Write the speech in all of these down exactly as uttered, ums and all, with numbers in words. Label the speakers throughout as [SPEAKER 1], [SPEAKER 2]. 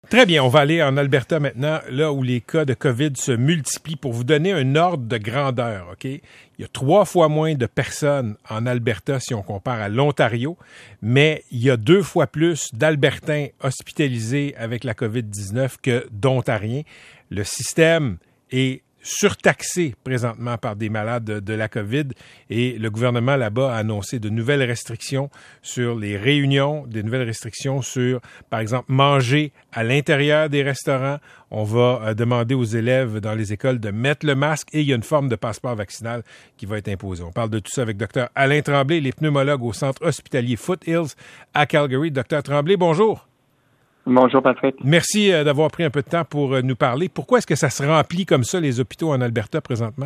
[SPEAKER 1] Très bien, on va aller en Alberta maintenant, là où les cas de COVID se multiplient. Pour vous donner un ordre de grandeur, OK? Il y a trois fois moins de personnes en Alberta si on compare à l'Ontario, mais il y a deux fois plus d'Albertains hospitalisés avec la COVID dix-neuf que d'Ontariens. Le système est surtaxé présentement par des malades de, de la COVID et le gouvernement là-bas a annoncé de nouvelles restrictions sur les réunions, des nouvelles restrictions sur, par exemple, manger à l'intérieur des restaurants. On va euh, demander aux élèves dans les écoles de mettre le masque et il y a une forme de passeport vaccinal qui va être imposée. On parle de tout ça avec Dr Alain Tremblay, les pneumologues au centre hospitalier Foothills à Calgary. Dr Tremblay, bonjour.
[SPEAKER 2] Bonjour, Patrick.
[SPEAKER 1] Merci euh, d'avoir pris un peu de temps pour euh, nous parler. Pourquoi est-ce que ça se remplit comme ça, les hôpitaux en Alberta, présentement?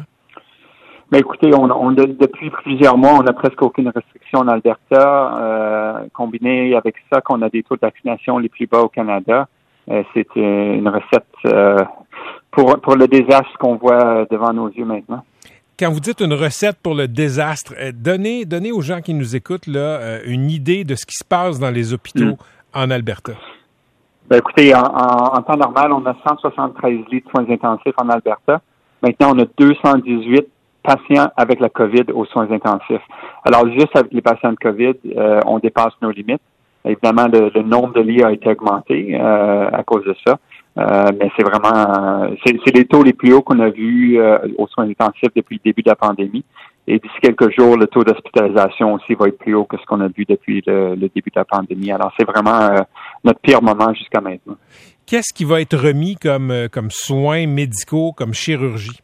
[SPEAKER 2] Ben écoutez, on, on a, depuis plusieurs mois, on n'a presque aucune restriction en Alberta. Euh, combiné avec ça, qu'on a des taux de vaccination les plus bas au Canada, euh, c'est une recette euh, pour, pour le désastre qu'on voit devant nos yeux maintenant.
[SPEAKER 1] Quand vous dites une recette pour le désastre, euh, donnez, donnez aux gens qui nous écoutent là, euh, une idée de ce qui se passe dans les hôpitaux mmh. en Alberta.
[SPEAKER 2] Ben écoutez, en, en, en temps normal, on a cent soixante-treize lits de soins intensifs en Alberta. Maintenant, on a deux cent dix-huit patients avec la COVID aux soins intensifs. Alors, juste avec les patients de COVID, euh, on dépasse nos limites. Évidemment, le, le nombre de lits a été augmenté euh, à cause de ça. Euh, mais c'est vraiment, euh, c'est, c'est les taux les plus hauts qu'on a vus euh, aux soins intensifs depuis le début de la pandémie. Et d'ici quelques jours, le taux d'hospitalisation aussi va être plus haut que ce qu'on a vu depuis le, le début de la pandémie. Alors, c'est vraiment euh, notre pire moment jusqu'à maintenant.
[SPEAKER 1] Qu'est-ce qui va être remis comme, comme soins médicaux, comme chirurgie?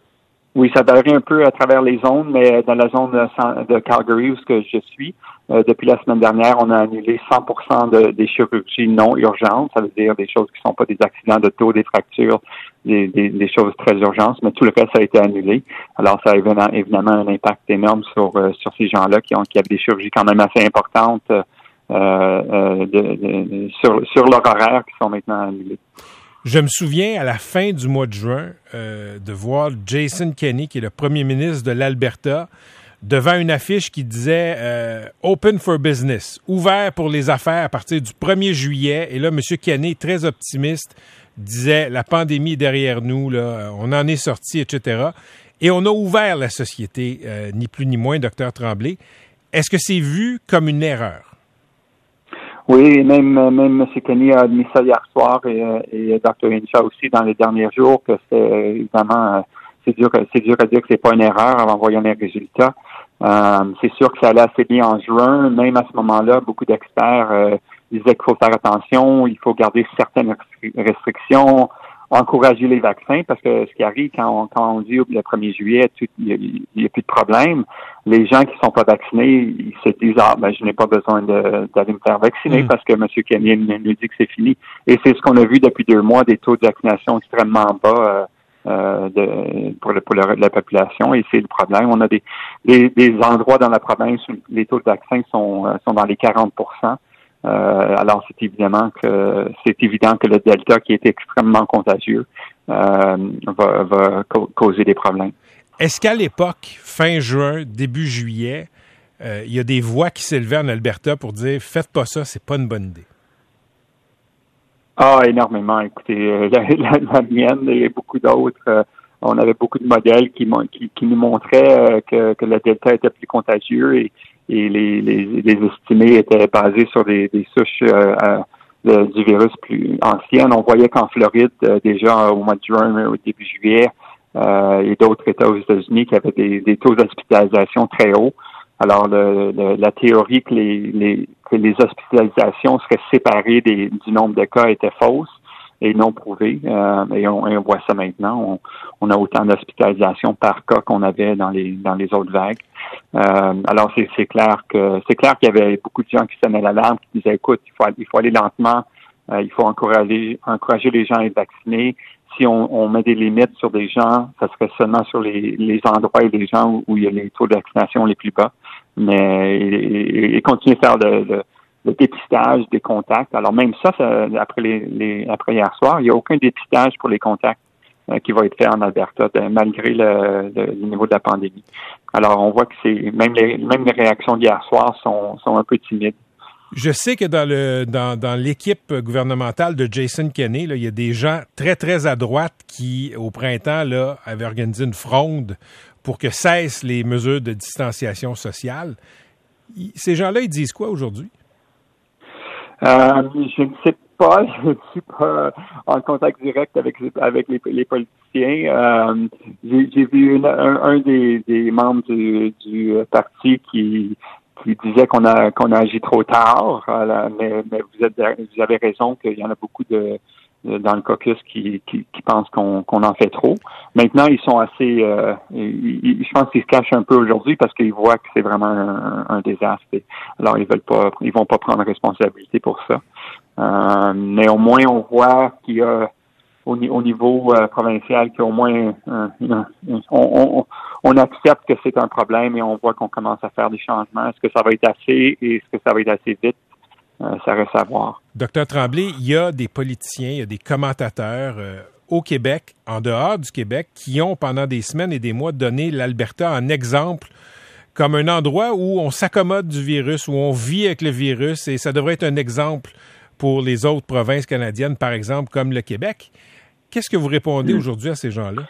[SPEAKER 2] Oui, ça varie un peu à travers les zones, mais dans la zone de, de Calgary, où ce que je suis, euh, depuis la semaine dernière, on a annulé cent pour cent de, des chirurgies non urgentes. Ça veut dire des choses qui ne sont pas des accidents de dos, des fractures, des, des, des choses très urgentes, mais tout le reste a été annulé. Alors, ça a évidemment, évidemment un impact énorme sur, euh, sur ces gens-là qui ont, qui avaient des chirurgies quand même assez importantes euh, euh, de, de, sur, sur leur horaire qui sont maintenant annulées.
[SPEAKER 1] Je me souviens, à la fin du mois de juin, euh, de voir Jason Kenney, qui est le premier ministre de l'Alberta, devant une affiche qui disait euh, « Open for business », ouvert pour les affaires à partir du premier juillet. Et là, M. Kenney, très optimiste, disait « La pandémie est derrière nous, là, on en est sorti, et cetera » Et on a ouvert la société, euh, ni plus ni moins, Dr Tremblay. Est-ce que c'est vu comme une erreur?
[SPEAKER 2] Oui, même même M. Kenney a admis ça hier soir et, et Dr Hinshaw aussi dans les derniers jours que c'est évidemment c'est dur c'est dur à dire que c'est pas une erreur en voyant les résultats. Euh, c'est sûr que ça allait assez bien en juin. Même à ce moment-là, beaucoup d'experts euh, disaient qu'il faut faire attention, il faut garder certaines restrictions, encourager les vaccins, parce que ce qui arrive quand on, quand on dit le premier juillet, tout, il n'y a, a plus de problème, les gens qui sont pas vaccinés, ils se disent, ah, ben, je n'ai pas besoin de, d'aller me faire vacciner mmh. parce que M. Kenney nous dit que c'est fini. Et c'est ce qu'on a vu depuis deux mois, des taux de vaccination extrêmement bas euh, euh, de, pour, le, pour le, la population, et c'est le problème. On a des, des, des endroits dans la province où les taux de vaccins sont, sont dans les quarante pour cent. Euh, alors, c'est évidemment que c'est évident que le Delta, qui est extrêmement contagieux, euh, va, va ca- causer des problèmes.
[SPEAKER 1] Est-ce qu'à l'époque, fin juin, début juillet, euh, il y a des voix qui s'élevaient en Alberta pour dire « Faites pas ça, c'est pas une bonne idée ».
[SPEAKER 2] Ah, énormément. Écoutez, la, la, la mienne et beaucoup d'autres, euh, on avait beaucoup de modèles qui, qui, qui nous montraient euh, que, que le Delta était plus contagieux et et les, les, les estimés étaient basés sur des, des souches euh, euh, du virus plus anciennes. On voyait qu'en Floride, euh, déjà au mois de juin, au début juillet, euh, et d'autres États aux États-Unis qui avaient des, des taux d'hospitalisation très hauts. Alors, le, le, la théorie que les, les, que les hospitalisations seraient séparées des, du nombre de cas était fausse et non prouvée. Euh, et, on, et on voit ça maintenant. On, on a autant d'hospitalisations par cas qu'on avait dans les dans les autres vagues. Euh, alors c'est, c'est clair que c'est clair qu'il y avait beaucoup de gens qui sonnaient l'alarme, qui disaient écoute, il faut il faut aller lentement, euh, il faut encourager encourager les gens à être vaccinés. Si on, on met des limites sur des gens, ça serait seulement sur les, les endroits et les gens où, où il y a les taux de vaccination les plus bas. Mais et, et continuer à faire le, le, le dépistage des contacts. Alors même ça, ça après les, les après hier soir, il n'y a aucun dépistage pour les contacts euh, qui va être fait en Alberta, de, malgré le, le, le niveau de la pandémie. Alors on voit que c'est même les même les réactions d'hier soir sont sont un peu timides.
[SPEAKER 1] Je sais que dans le dans, dans l'équipe gouvernementale de Jason Kenney, là, il y a des gens très, très à droite qui, au printemps, là, avaient organisé une fronde pour que cessent les mesures de distanciation sociale. Ces gens-là, ils disent quoi aujourd'hui?
[SPEAKER 2] Euh, je ne sais pas. Je ne suis pas en contact direct avec avec les, les politiciens. Euh, j'ai, j'ai vu une, un, un des, des membres du, du parti qui qui disait qu'on a qu'on a agi trop tard. Alors, mais, mais vous êtes vous avez raison qu'il y en a beaucoup de dans le caucus qui, qui, qui pensent qu'on, qu'on en fait trop. Maintenant, ils sont assez... Euh, ils, je pense qu'ils se cachent un peu aujourd'hui parce qu'ils voient que c'est vraiment un, un désastre. Alors, ils veulent pas, ils vont pas prendre responsabilité pour ça. Euh, mais au moins, on voit qu'il y a au, au niveau euh, provincial qu'il y a au moins... Euh, on, on, on accepte que c'est un problème et on voit qu'on commence à faire des changements. Est-ce que ça va être assez et est-ce que ça va être assez vite? Euh, ça reste à voir.
[SPEAKER 1] Docteur Tremblay, il y a des politiciens, il y a des commentateurs euh, au Québec, en dehors du Québec, qui ont pendant des semaines et des mois donné l'Alberta en exemple comme un endroit où on s'accommode du virus, où on vit avec le virus, et ça devrait être un exemple pour les autres provinces canadiennes, par exemple, comme le Québec. Qu'est-ce que vous répondez mmh. aujourd'hui à ces gens-là?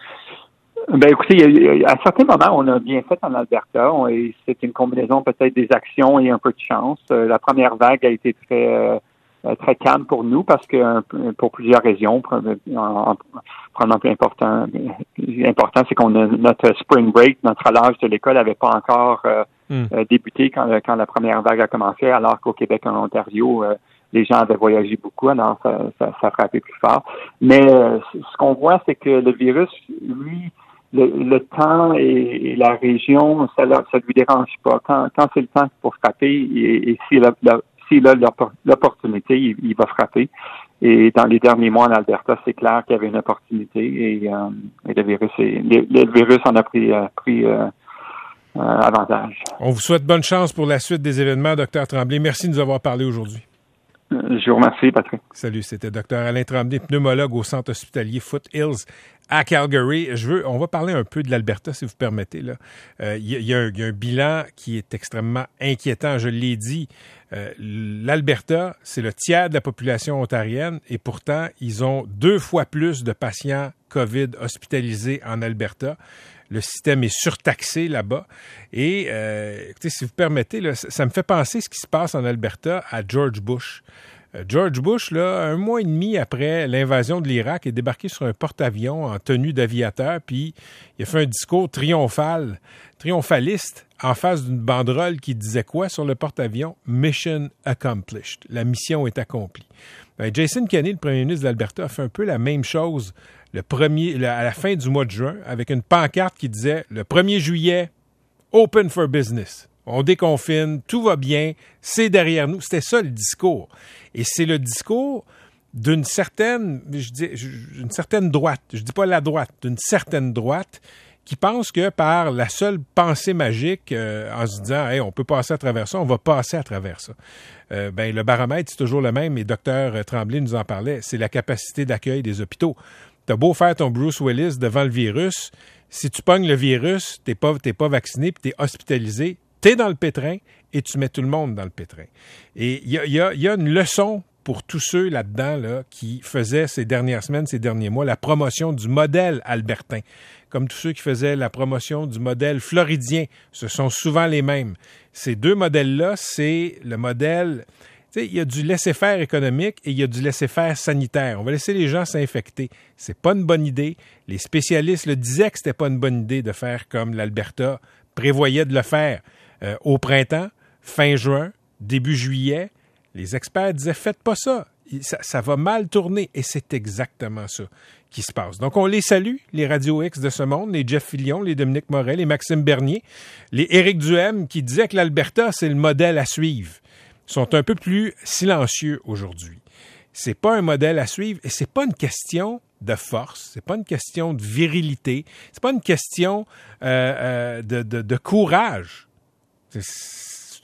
[SPEAKER 2] Ben écoutez, il y a, il y a, à certains moments, on a bien fait en Alberta. On, et c'est une combinaison peut-être des actions et un peu de chance. Euh, la première vague a été très euh, très calme pour nous parce que pour plusieurs raisons. Probablement important, important, c'est qu'on a notre spring break, notre relâche de l'école n'avait pas encore euh, mm. euh, débuté quand, quand la première vague a commencé, alors qu'au Québec et en Ontario, euh, les gens avaient voyagé beaucoup, alors ça, ça, ça frappait plus fort. Mais euh, ce qu'on voit, c'est que le virus, lui, Le, le temps et, et la région, ça ne lui dérange pas. Quand, quand c'est le temps pour frapper, et, et s'il a, la, s'il a l'opportunité, il, il va frapper. Et dans les derniers mois en Alberta, c'est clair qu'il y avait une opportunité et, euh, et le virus est, le, le virus en a pris, euh, pris euh, euh, avantage.
[SPEAKER 1] On vous souhaite bonne chance pour la suite des événements, docteur Tremblay. Merci de nous avoir parlé aujourd'hui.
[SPEAKER 2] Je vous remercie, Patrick.
[SPEAKER 1] Salut, c'était docteur Alain Tremblay, pneumologue au centre hospitalier Foothills à Calgary. Je veux, on va parler un peu de l'Alberta, si vous permettez. Là, euh, il y, y, y a un bilan qui est extrêmement inquiétant. Je l'ai dit, euh, l'Alberta, c'est le tiers de la population ontarienne et pourtant, ils ont deux fois plus de patients COVID hospitalisés en Alberta. Le système est surtaxé là-bas. Et, euh, écoutez, si vous permettez, là, ça, ça me fait penser ce qui se passe en Alberta à George Bush. Euh, George Bush, là, un mois et demi après l'invasion de l'Irak, est débarqué sur un porte-avions en tenue d'aviateur, puis il a fait un discours triomphal, triomphaliste, en face d'une banderole qui disait quoi sur le porte-avions? Mission accomplished. La mission est accomplie. Ben, Jason Kenney, le premier ministre de l'Alberta, a fait un peu la même chose le premier, le, à la fin du mois de juin, avec une pancarte qui disait le premier juillet, open for business. On déconfine, tout va bien, c'est derrière nous. C'était ça le discours. Et c'est le discours d'une certaine, je dis, d'une certaine droite. Je dis pas la droite, d'une certaine droite qui pense que par la seule pensée magique, euh, en se disant hey, on peut passer à travers ça, on va passer à travers ça. Euh, ben, le baromètre, c'est toujours le même, et docteur Tremblay nous en parlait, c'est la capacité d'accueil des hôpitaux. T'as beau faire ton Bruce Willis devant le virus, si tu pognes le virus, t'es pas, t'es pas vacciné puis t'es hospitalisé, t'es dans le pétrin et tu mets tout le monde dans le pétrin. Et il y a, y a, y a une leçon pour tous ceux là-dedans là, qui faisaient ces dernières semaines, ces derniers mois, la promotion du modèle albertain. Comme tous ceux qui faisaient la promotion du modèle floridien. Ce sont souvent les mêmes. Ces deux modèles-là, c'est le modèle... Tu sais, il y a du laisser-faire économique et il y a du laisser-faire sanitaire. On va laisser les gens s'infecter. C'est pas une bonne idée. Les spécialistes le disaient que c'était pas une bonne idée de faire comme l'Alberta prévoyait de le faire euh, au printemps, fin juin, début juillet. Les experts disaient, faites pas ça. Ça, ça va mal tourner. Et c'est exactement ça qui se passe. Donc, on les salue, les Radio X de ce monde, les Jeff Fillion, les Dominique Morel, les Maxime Bernier, les Éric Duhem qui disaient que l'Alberta, c'est le modèle à suivre. Sont un peu plus silencieux aujourd'hui. C'est pas un modèle à suivre et c'est pas une question de force, c'est pas une question de virilité, c'est pas une question euh, euh, de, de, de courage. C'est,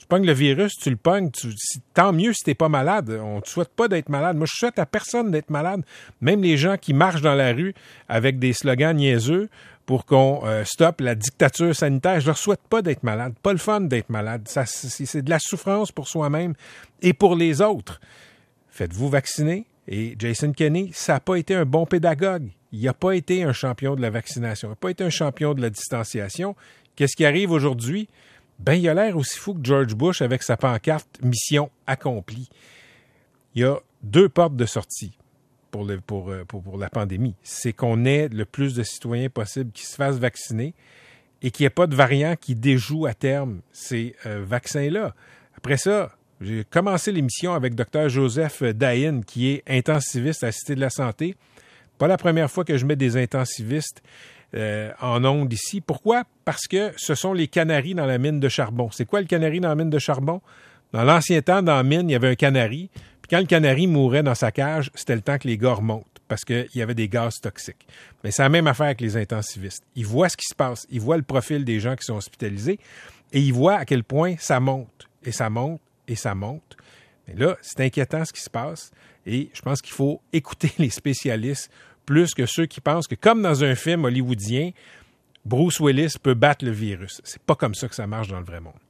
[SPEAKER 1] Tu pognes le virus, tu le pognes, tu, si, tant mieux si t'es pas malade. On te souhaite pas d'être malade. Moi, je souhaite à personne d'être malade. Même les gens qui marchent dans la rue avec des slogans niaiseux pour qu'on euh, stoppe la dictature sanitaire, je leur souhaite pas d'être malade. Pas le fun d'être malade. Ça, c'est, c'est de la souffrance pour soi-même et pour les autres. Faites-vous vacciner. Et Jason Kenney, ça n'a pas été un bon pédagogue. Il n'a pas été un champion de la vaccination. Il n'a pas été un champion de la distanciation. Qu'est-ce qui arrive aujourd'hui? Ben, il a l'air aussi fou que George Bush avec sa pancarte « Mission accomplie ». Il y a deux portes de sortie pour, le, pour, pour, pour la pandémie. C'est qu'on ait le plus de citoyens possible qui se fassent vacciner et qu'il n'y ait pas de variant qui déjoue à terme ces euh, vaccins-là. Après ça, j'ai commencé l'émission avec Dr Joseph Dahin, qui est intensiviste à la Cité de la Santé. Pas la première fois que je mets des intensivistes Euh, en ondes ici. Pourquoi? Parce que ce sont les canaris dans la mine de charbon. C'est quoi le canari dans la mine de charbon? Dans l'ancien temps, dans la mine, il y avait un canari. Puis quand le canari mourait dans sa cage, c'était le temps que les gars remontent parce qu'il y avait des gaz toxiques. Mais c'est la même affaire avec les intensivistes. Ils voient ce qui se passe. Ils voient le profil des gens qui sont hospitalisés et ils voient à quel point ça monte. Et ça monte et ça monte. Mais là, c'est inquiétant ce qui se passe. Et je pense qu'il faut écouter les spécialistes plus que ceux qui pensent que, comme dans un film hollywoodien, Bruce Willis peut battre le virus. C'est pas comme ça que ça marche dans le vrai monde.